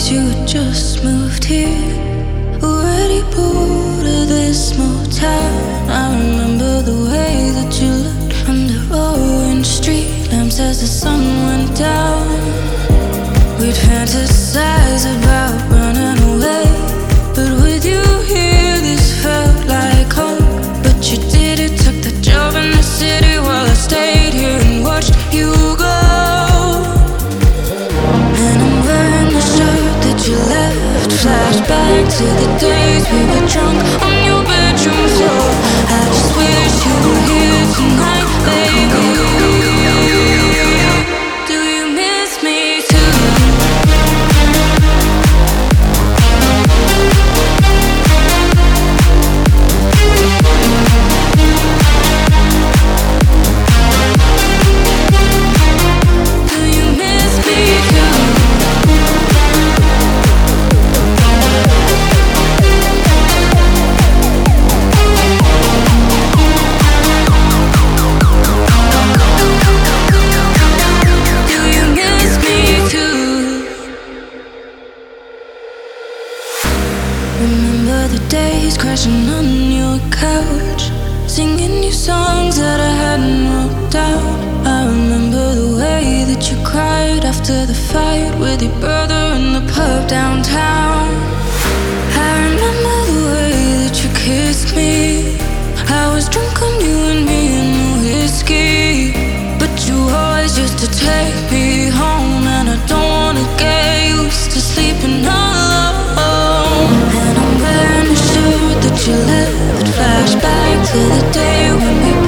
days you had just moved here, already bored of this motel. I remember the way that you looked under orange street lamps as the sun went down. We'd fantasize about running away, but with you here this felt like home. But you did it, took the job in the city while I stayed here and watched you go. And I'm wearing the shirt that you left, flashback to the days we were drunk on your bedroom floor. I just wish you were here tonight, baby. Do you miss me too? Remember the days crashing on your couch, singing you songs that I hadn't wrote down. I remember the way that you cried after the fight with your brother in the pub downtown. I remember the way that you kissed me. I was drunk on you and me and the whiskey, but you always used to take me home, and I don't wanna get used to sleeping alone. And I'm wearing a shirt that you left, flashback to the day when we